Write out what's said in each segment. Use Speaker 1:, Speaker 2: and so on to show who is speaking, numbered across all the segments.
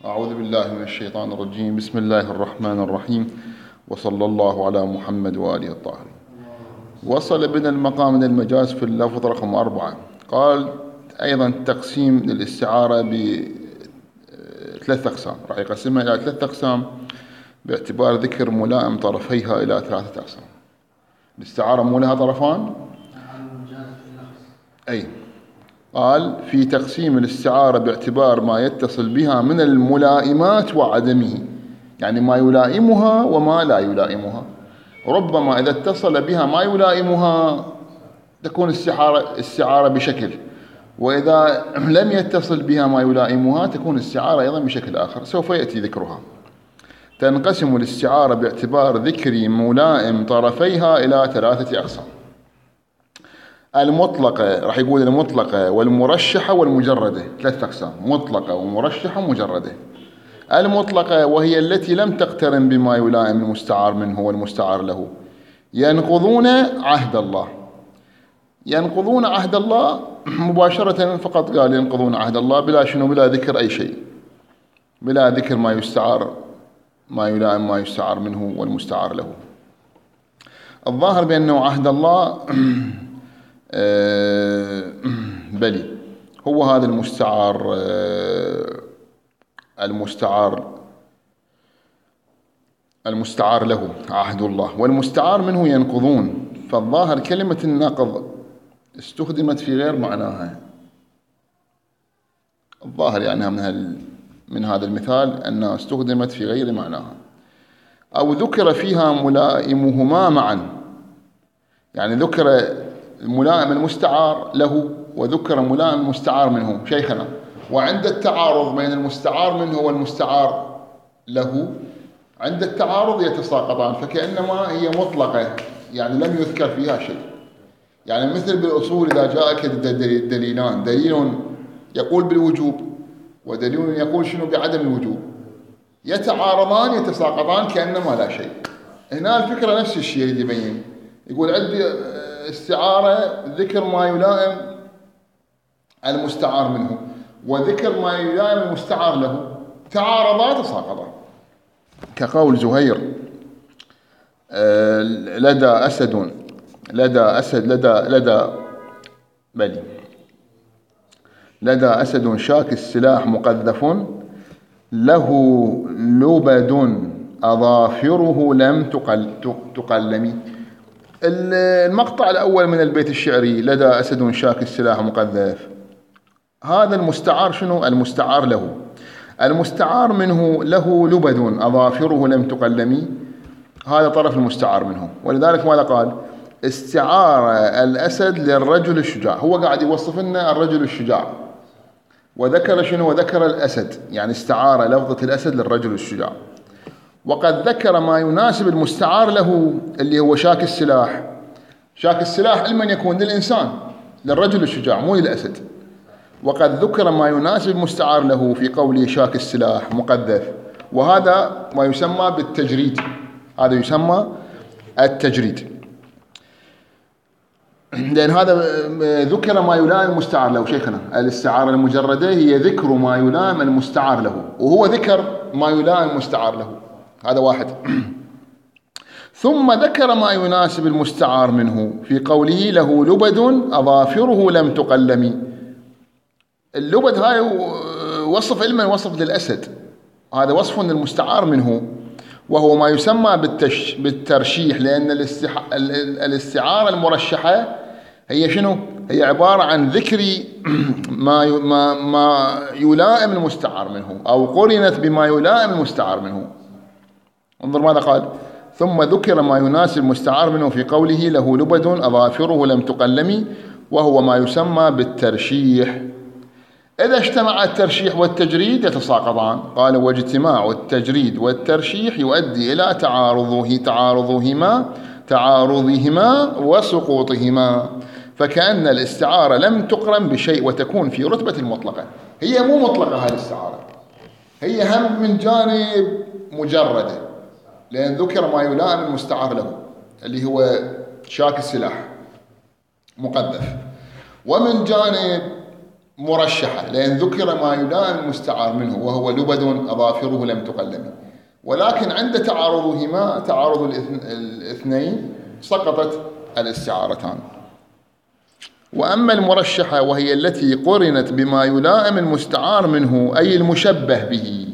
Speaker 1: أعوذ بالله من الشيطان الرجيم. بسم الله الرحمن الرحيم، وصلى الله على محمد وآله الطاهرين. وصل بنا المقام من المجاز في اللفظ رقم 4. قال أيضا تقسيم للاستعارة بثلاث أقسام، راح يقسمها إلى 3 أقسام باعتبار ذكر ملائم طرفيها إلى 3 أقسام. الاستعارة مو لها طرفان؟ أي. قال في تقسيم الاستعارة باعتبار ما يتصل بها من الملائمات وعدمه، يعني ما يلائمها وما لا يلائمها. ربما إذا اتصل بها ما يلائمها تكون استعارة بشكل، وإذا لم يتصل بها ما يلائمها تكون استعارة أيضا بشكل آخر، سوف يأتي ذكرها. تنقسم الاستعارة باعتبار ذكر ملائم طرفيها إلى 3 أقسام: المطلقة، راح يقول المطلقة والمرشحة والمجردة، 3 أقسام: مطلقة ومرشحة ومجردة. المطلقة وهي التي لم تقترن بما يلائم المستعار منه والمستعار له، ينقضون عهد الله. ينقضون عهد الله مباشرة، فقط قال ينقضون عهد الله بلا شنو، بلا ذكر أي شيء، بلا ذكر ما يستعار، ما يلائم ما يستعار منه والمستعار له. الظاهر بأنه عهد الله بلي هو هذا المستعار له عهد الله، والمستعار منه ينقضون. فالظاهر كلمة النقض استخدمت في غير معناها. الظاهر يعني من هذا المثال أنها استخدمت في غير معناها، أو ذكر فيها ملائمهما معا، يعني ذكر الملائم المستعار له وذكر ملائم المستعار منه شيخنا، وعند التعارض بين المستعار منه والمستعار له، عند التعارض يتساقطان، فكأنما هي مطلقة، يعني لم يذكر فيها شيء. يعني مثل بالأصول إذا جاءك دليلان، دليل يقول بالوجوب ودليل يقول شنو بعدم الوجوب، يتعارضان يتساقطان كأنما لا شيء. هنا الفكرة نفس الشيء اللي يبين، يقول عندي استعارة ذكر ما يلائم المستعار منه وذكر ما يلائم المستعار له، تعارضا تساقطا، كقول زهير لدى أسد لدى أسد شاك السلاح مقذف، له لبد أظافره لم تقلم. المقطع الأول من البيت الشعري لدى أسد شاك السلاح مقذف، هذا المستعار شنو؟ المستعار له. المستعار منه له لبد أظافره لم تقلم، هذا طرف المستعار منه. ولذلك ماذا قال؟ استعار الأسد للرجل الشجاع، هو قاعد يوصف لنا الرجل الشجاع، وذكر شنو؟ وذكر الأسد، يعني استعار لفظة الأسد للرجل الشجاع. وقد ذكر ما يناسب المستعار له اللي هو شاك السلاح. شاك السلاح لمن يكون؟ للإنسان، للرجل الشجاع، مو للأسد. وقد ذكر ما يناسب المستعار له في قوله شاك السلاح مقذف، وهذا ما يسمى بالتجريد، هذا يسمى التجريد، لأن هذا ذكر ما يلائم المستعار له. شيخنا الاستعارة المجردة هي ذكر ما يلائم المستعار له، وهو ذكر ما يلائم المستعار له، هذا واحد. ثم ذكر ما يناسب المستعار منه في قوله له لبد أظافره لم تقلم. اللبد هاي وصف علما، وصف للأسد، هذا وصف للمستعار منه، وهو ما يسمى بالترشيح، لأن الاستعارة المرشحة هي شنو؟ هي عبارة عن ذكر ما يلائم المستعار منه، أو قرنت بما يلائم المستعار منه. انظر ماذا قال: ثم ذكر ما يناسب المستعار منه في قوله له لبد أظافره لم تقلم، وهو ما يسمى بالترشيح. إذا اجتمع الترشيح والتجريد يتساقطان. قال: واجتماع التجريد والترشيح يؤدي إلى تعارضهما وسقوطهما، فكأن الاستعارة لم تقرن بشيء وتكون في رتبة المطلقة. هي مو مطلقة هذه الاستعارة، هي هم من جانب مجردة، لأن ذكر ما يلائم المستعار له اللي هو شاك السلاح مقذف، ومن جانب مرشحة، لأن ذكر ما يلائم المستعار منه وهو لبد أظافره لم تقلم، ولكن عند تعارضهما، تعارض الاثنين، سقطت الاستعارتان. وأما المرشحة وهي التي قرنت بما يلائم المستعار منه أي المشبه به.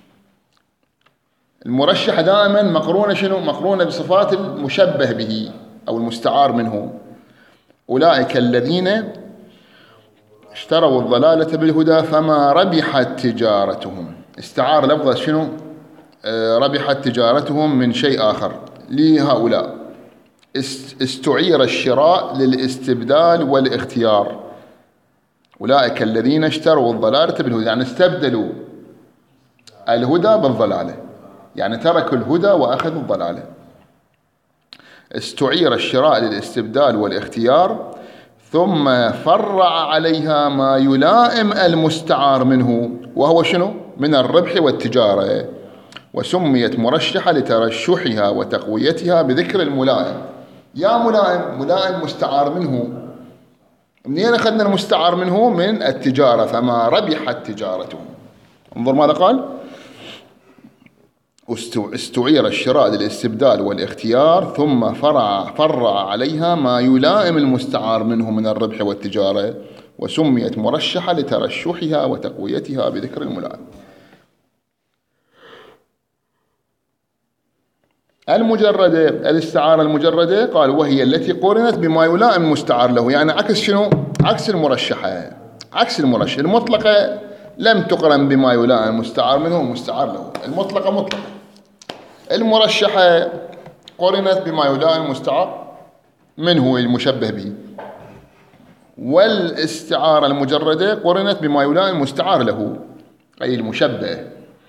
Speaker 1: المرشحة دائما مقرونة شنو؟ مقرونة بصفات المشبه به أو المستعار منه. أولئك الذين اشتروا الضلالة بالهدى فما ربحت تجارتهم. استعار لفظة شنو؟ ربحت تجارتهم من شيء آخر لهؤلاء. استعير الشراء للاستبدال والاختيار. أولئك الذين اشتروا الضلالة بالهدى، يعني استبدلوا الهدى بالضلالة، يعني تركوا الهدى وأخذوا الضلالة. استعير الشراء للاستبدال والاختيار ثم فرع عليها ما يلائم المستعار منه وهو شنو؟ من الربح والتجارة، وسميت مرشحة لترشحها وتقويتها بذكر الملائم. يا ملائم، ملائم مستعار منه. منين أخذنا المستعار منه؟ من التجارة، فما ربحت تجارته. انظر ماذا قال: استعير الشراء للاستبدال والاختيار ثم فرع عليها ما يلائم المستعار منه من الربح والتجارة، وسميت مرشحة لترشحها وتقويتها بذكر الملائم. المجردة، الاستعارة المجردة قال وهي التي قرنت بما يلائم المستعار له، يعني عكس شنو؟ عكس المرشحة. عكس المرشحة المطلقة لم تقرن بما يلائم المستعار منه والمستعار له، المطلقة مطلقة. المرشحة قرنت بما يلائم المستعار منه المشبه به، والاستعارة المجردة قرنت بما يلائم المستعار له أي المشبه.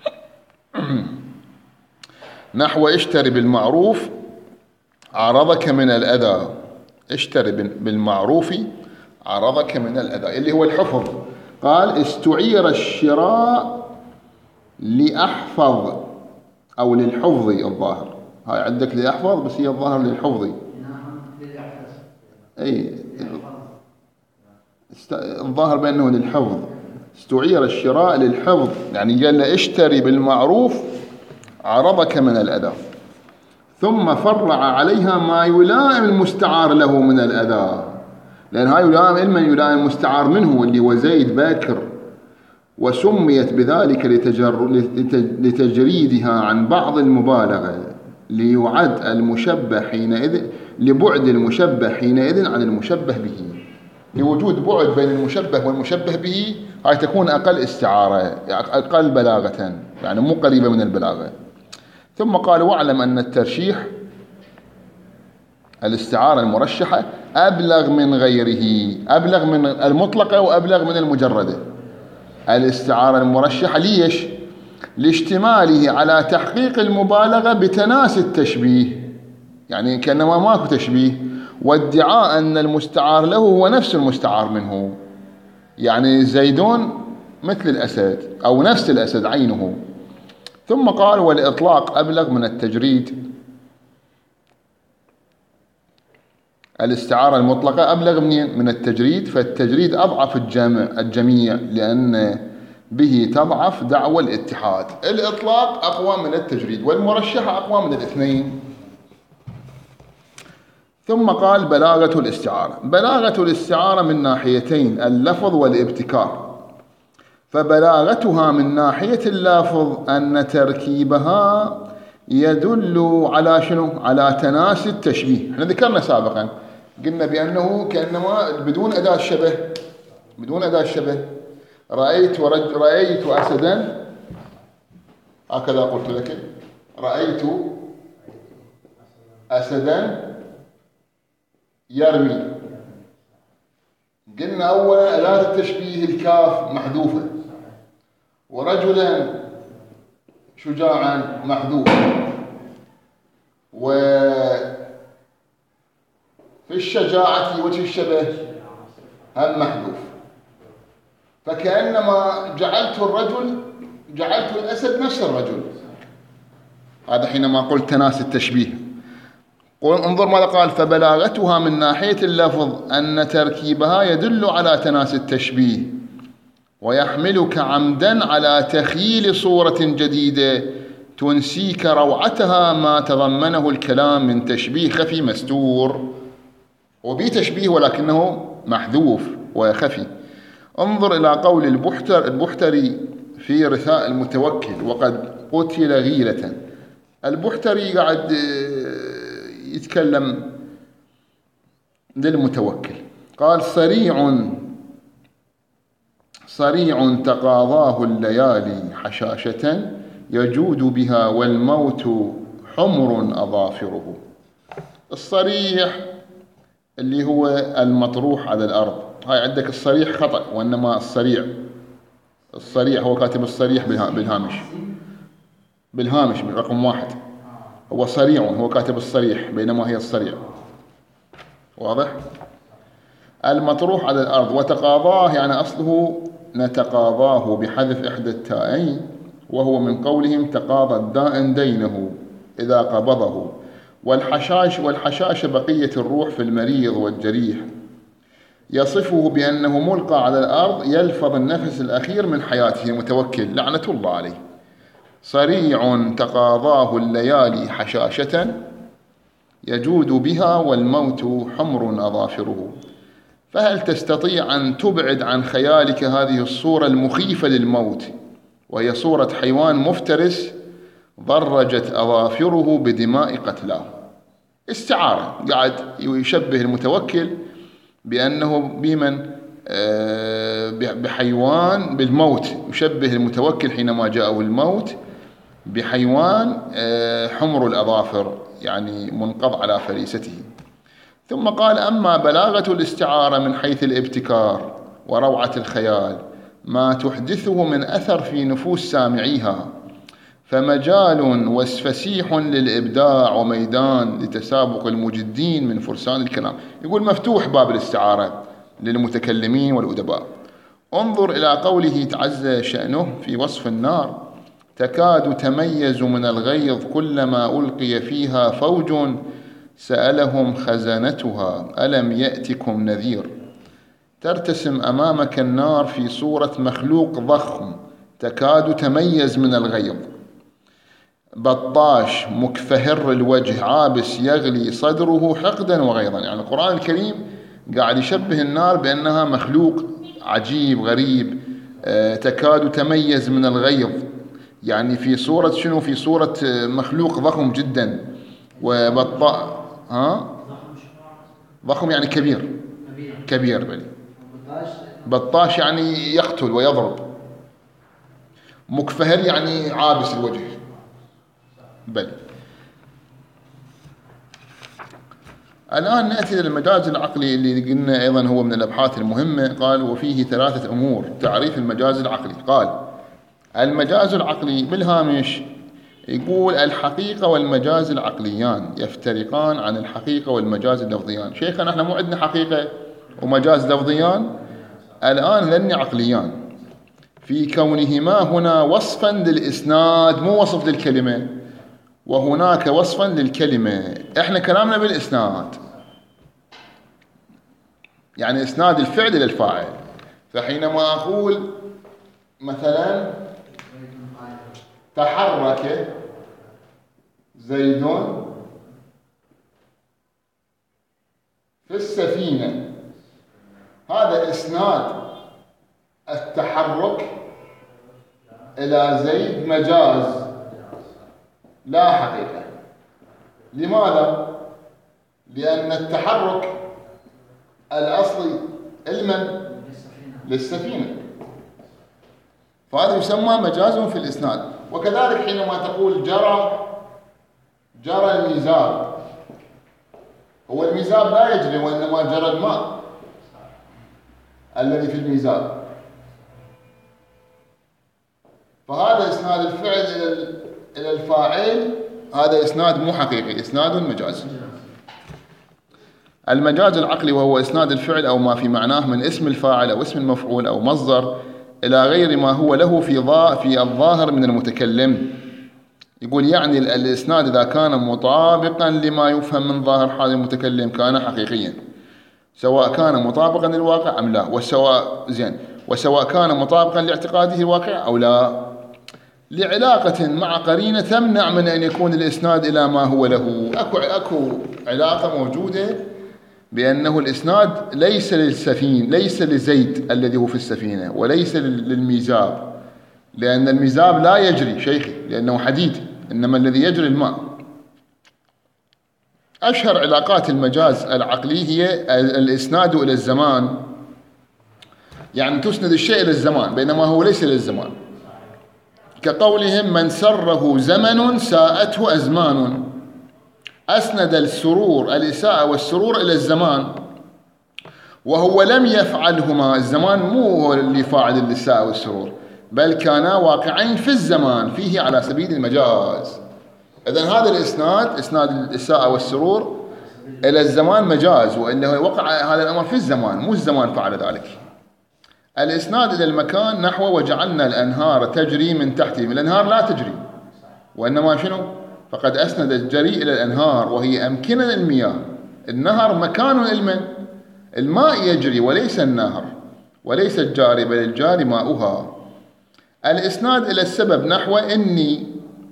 Speaker 1: نحو اشتري بالمعروف عرضك من الأذى. اشتري بالمعروف عرضك من الأذى اللي هو الحفظ. قال استعير الشراء لأحفظ أو للحفظ. الظاهر هاي عندك لأحفظ، بس هي الظاهر للحفظ. أي الظاهر بأنه للحفظ. استعير الشراء للحفظ، يعني قال له اشتري بالمعروف عرضك من الأذى، ثم فرع عليها ما يلائم المستعار له من الأذى، لأن هاي يلائم من يلائم المستعار منه اللي هو زيد باكر، وسميت بذلك لتجريدها عن بعض المبالغة، ليعد المشبه حينئذ، لبعد المشبه حينئذ عن المشبه به، لوجود بعد بين المشبه والمشبه به. هاي تكون أقل استعارة، أقل بلاغة، يعني مو قريبة من البلاغة. ثم قال واعلم أن الترشيح الاستعارة المرشحة أبلغ من غيره، أبلغ من المطلقة وأبلغ من المجردة. الاستعارة المرشحة ليش؟ لاشتماله على تحقيق المبالغة بتناسي التشبيه، يعني كأنما ماكو تشبيه، وادعاء أن المستعار له هو نفس المستعار منه، يعني زيدون مثل الأسد أو نفس الأسد عينه. ثم قال والإطلاق أبلغ من التجريد. الاستعارة المطلقة أبلغ من التجريد، فالتجريد أضعف الجميع لأن به تضعف دعوى الاتحاد. الإطلاق أقوى من التجريد، والمرشحة أقوى من الاثنين. ثم قال بلاغة الاستعارة. بلاغة الاستعارة من ناحيتين، اللفظ والابتكار. فبلاغتها من ناحية اللفظ أن تركيبها يدل على شنو؟ على تناسي التشبيه. احنا ذكرنا سابقا، قلنا بأنه كأنما بدون أداة الشبه، بدون أداة الشبه. رأيت أسدا، هكذا قلت لك، رأيت أسدا يرمي. قلنا أولا أداة التشبيه الكاف محذوفة، ورجلا شجاعا محذوف، وفي الشجاعة وجه الشبه هم محذوف. فكأنما جعلت الأسد نفس الرجل. هذا حينما قلت تناسي التشبيه. انظر ماذا قال: فبلاغتها من ناحية اللفظ أن تركيبها يدل على تناسي التشبيه، ويحملك عمدا على تخيل صورة جديدة تنسيك روعتها ما تضمنه الكلام من تشبيه خفي مستور. وبي تشبيه ولكنه محذوف وخفي. انظر إلى قول البحتري في رثاء المتوكل: وقد قتل غيلة. البحتري قاعد يتكلم للمتوكل، قال: صريع تقاضاه الليالي حشاشة يجود بها والموت حمر أظافره. الصريح اللي هو المطروح على الأرض. هاي عندك الصريح خطأ، وإنما الصريح هو كاتب الصريح بالهامش رقم 1. هو صريع، هو كاتب الصريح بينما هي الصريع. واضح؟ المطروح على الأرض. وتقاضاه يعني أصله نتقاضاه بحذف إحدى التائين، وهو من قولهم تقاضى الدائن دينه إذا قبضه. والحشاش بقية الروح في المريض والجريح، يصفه بأنه ملقى على الأرض يلفظ النفس الأخير من حياته المتوكل لعنة الله عليه. صريع تقاضاه الليالي حشاشة يجود بها والموت حمر أظافره. فهل تستطيع أن تبعد عن خيالك هذه الصورة المخيفة للموت، وهي صورة حيوان مفترس ضرجت أظافره بدماء قتلاه؟ استعارة، قاعد يشبه المتوكل بأنه بحيوان بالموت. يشبه المتوكل حينما جاءه الموت بحيوان حمر الأظافر، يعني منقض على فريسته. ثم قال: أما بلاغة الاستعارة من حيث الابتكار وروعة الخيال ما تحدثه من أثر في نفوس سامعيها، فمجال وفسيح للإبداع وميدان لتسابق المجدين من فرسان الكلام. يقول مفتوح باب الاستعارة للمتكلمين والأدباء. انظر إلى قوله تعزى شأنه في وصف النار: تكاد تميز من الغيظ كلما ألقي فيها فوج سألهم خزنتها ألم يأتكم نذير. ترتسم أمامك النار في صورة مخلوق ضخم تكاد تميز من الغيظ، بطاش مكفهر الوجه عابس يغلي صدره حقدا وغيظا. يعني القرآن الكريم قاعد يشبه النار بأنها مخلوق عجيب غريب، تكاد تميز من الغيظ، يعني في صورة شنو؟ في صورة مخلوق ضخم جدا. ضخم يعني كبير بلي. بطاش يعني يقتل ويضرب. مكفهر يعني عابس الوجه. بل الآن نأتي للمجاز العقلي اللي قلنا أيضا هو من الأبحاث المهمة. قال: وفيه 3 أمور. تعريف المجاز العقلي. قال: المجاز العقلي بالهامش يقول: الحقيقة والمجاز العقليان يفترقان عن الحقيقة والمجاز اللفظيان. شيخنا احنا مو عندنا حقيقة ومجاز لفظيان، الآن لن عقليان، في كونهما هنا وصفا للإسناد مو وصف للكلمة، وهناك وصفا للكلمة. احنا كلامنا بالإسناد، يعني إسناد الفعل إلى الفاعل. فحينما أقول مثلا تحرك زيد في السفينة، هذا إسناد التحرك إلى زيد مجاز لا حقيقة. لماذا؟ لأن التحرك الأصلي للسفينة، فهذا يسمى مجاز في الإسناد. وكذلك حينما تقول جرى الميزاب، هو الميزاب لا يجري وإنما جرى الماء الذي في الميزاب، فهذا إسناد الفعل إلى الفاعل، هذا إسناد مو حقيقي، إسناد مجازي. المجاز العقلي وهو إسناد الفعل أو ما في معناه من اسم الفاعل أو اسم المفعول أو مصدر إلى غير ما هو له في الظاهر من المتكلم. يقول يعني الإسناد إذا كان مطابقا لما يفهم من ظاهر حال المتكلم كان حقيقيا، سواء كان مطابقا للواقع أم لا، والسواء زين. وسواء كان مطابقا لاعتقاده الواقع أو لا، لعلاقة مع قرينة تمنع من أن يكون الإسناد إلى ما هو له. أكو علاقة موجودة بأنه الإسناد ليس للسفينة، ليس لزيد الذي هو في السفينة، وليس للميزاب، لأن الميزاب لا يجري شيخي لأنه حديد، إنما الذي يجري الماء. أشهر علاقات المجاز العقلي هي الإسناد إلى الزمان، يعني تسند الشيء إلى الزمان بينما هو ليس للزمان، كقولهم من سره زمن ساءته أزمان، أسند السرور الإساءة والسرور إلى الزمان وهو لم يفعلهما. الزمان مو هو اللي فاعل الإساءة والسرور، بل كانا واقعين في الزمان فيه على سبيل المجاز. إذن هذا الإسناد، إسناد الإساءة والسرور إلى الزمان مجاز، وإنه وقع هذا الأمر في الزمان، مو الزمان فعل ذلك. الإسناد إلى المكان نحو وجعلنا الأنهار تجري من تحتهم، الأنهار لا تجري وإنما شنو؟ فقد أسند الجري إلى الأنهار وهي أمكنة المياه. النهر مكان للمن، الماء يجري وليس النهر، وليس الجاري بل الجاري ماؤها. الإسناد إلى السبب نحو إني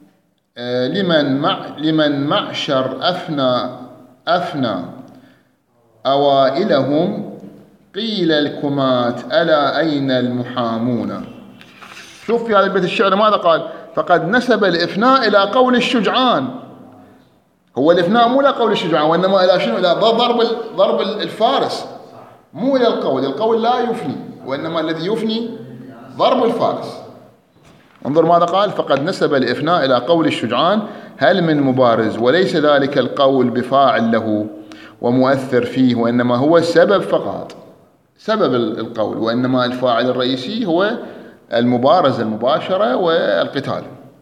Speaker 1: لمن معشر أفنى أوائلهم قيل الكمات ألا أين المحامون. شوف في هذا البيت الشعر ماذا قال؟ فقد نسب الإفناء إلى قول الشجعان. هو الإفناء مو إلى قول الشجعان وإنما إلى شنو؟ إلى ضرب الفارس، مو إلى القول. القول لا يفني وإنما الذي يفني ضرب الفارس. انظر ماذا قال: فقد نسب الإفناء إلى قول الشجعان هل من مبارز، وليس ذلك القول بفاعل له ومؤثر فيه، وإنما هو سبب فقط، سبب القول، وإنما الفاعل الرئيسي هو المبارزة المباشرة والقتال.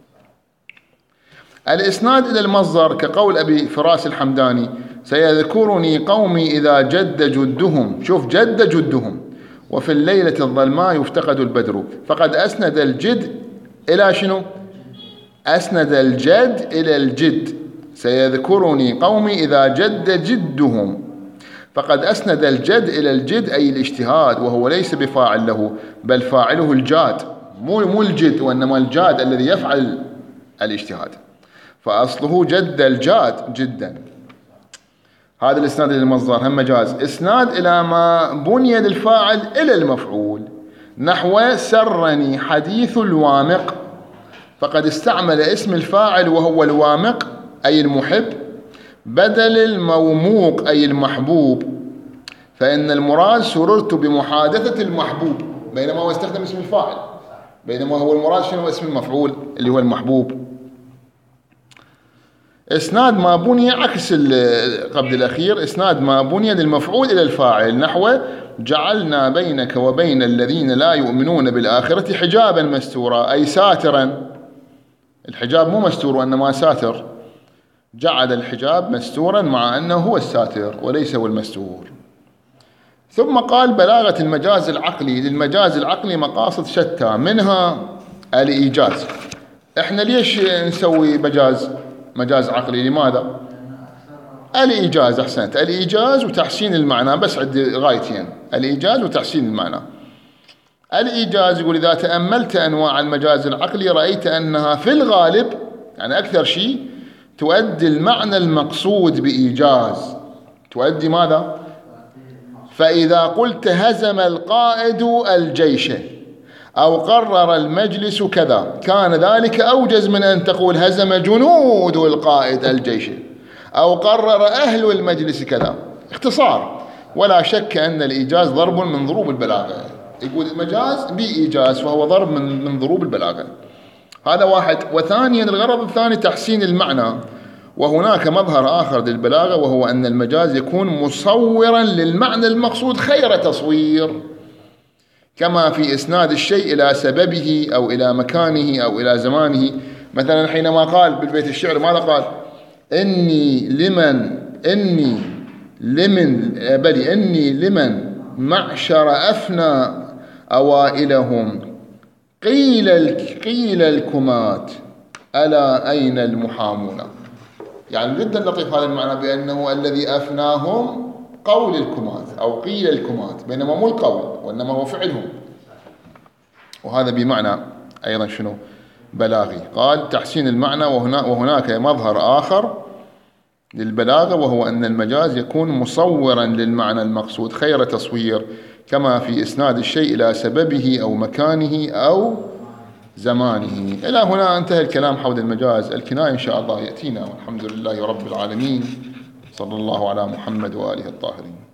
Speaker 1: الإسناد إلى المصدر كقول أبي فراس الحمداني سيذكرني قومي إذا جد جدهم. شوف، جد جدهم وفي الليلة الظلماء يفتقد البدر. فقد أسند الجد إلى شنو؟ أسند الجد إلى الجد. سيذكرني قومي إذا جد جدهم، فقد أسند الجد إلى الجد أي الاجتهاد، وهو ليس بفاعل له بل فاعله الجاد، مو الجد وإنما الجاد الذي يفعل الاجتهاد، فأصله جد الجاد جدا. هذا الإسناد إلى المصدر هم مجاز. إسناد إلى ما بني للفاعل إلى المفعول نحو سرني حديث الوامق، فقد استعمل اسم الفاعل وهو الوامق أي المحب بدل الموموق أي المحبوب، فإن المراد سررت بمحادثة المحبوب، بينما هو استخدم اسم الفاعل، بينما هو المراد شنو؟ اسم المفعول اللي هو المحبوب. إسناد ما بني عكس قبل الأخير، إسناد ما بني للمفعول إلى الفاعل نحو جعلنا بينك وبين الذين لا يؤمنون بالآخرة حجابا مستورا أي ساترا. الحجاب مو مستور وإنما ساتر، جعل الحجاب مستورا مع أنه هو الساتر وليس هو المستور. ثم قال بلاغة المجاز العقلي. للمجاز العقلي مقاصد شتى، منها الإيجاز. إحنا ليش نسوي مجاز عقلي؟ لماذا؟ الإيجاز، أحسنت، الإيجاز وتحسين المعنى، بس عندي غايتين: الإيجاز وتحسين المعنى. الإيجاز يقول إذا تأملت أنواع المجاز العقلي رأيت أنها في الغالب، يعني أكثر شيء، تؤدي المعنى المقصود بإيجاز. تؤدي ماذا؟ فإذا قلت هزم القائد الجيش أو قرر المجلس كذا كان ذلك أوجز من أن تقول هزم جنود القائد الجيش أو قرر أهل المجلس كذا. اختصار. ولا شك أن الإيجاز ضرب من ضروب البلاغة. يقول المجاز بإيجاز فهو ضرب من ضروب البلاغة. هذا واحد. وثانيا الغرض الثاني تحسين المعنى. وهناك مظهر آخر للبلاغة وهو أن المجاز يكون مصورا للمعنى المقصود خير تصوير، كما في إسناد الشيء إلى سببه أو إلى مكانه أو إلى زمانه. مثلا حينما قال بالبيت الشعر ماذا قال؟ إني لمن معشر أفنى أوائلهم قيل الكمات ألا أين المحامون. يعني جدا لطيف هذا المعنى، بأنه الذي أفناهم قول الكمات أو قيل الكمات، بينما مو القول وإنما هو فعلهم. وهذا بمعنى أيضا شنو بلاغي. قال تحسين المعنى، وهناك مظهر آخر للبلاغة، وهو أن المجاز يكون مصورا للمعنى المقصود خير تصوير، كما في إسناد الشيء إلى سببه أو مكانه أو زمانه. إلى هنا انتهى الكلام حول المجاز. الكناية إن شاء الله يأتينا، والحمد لله رب العالمين، صلى الله على محمد وآله الطاهرين.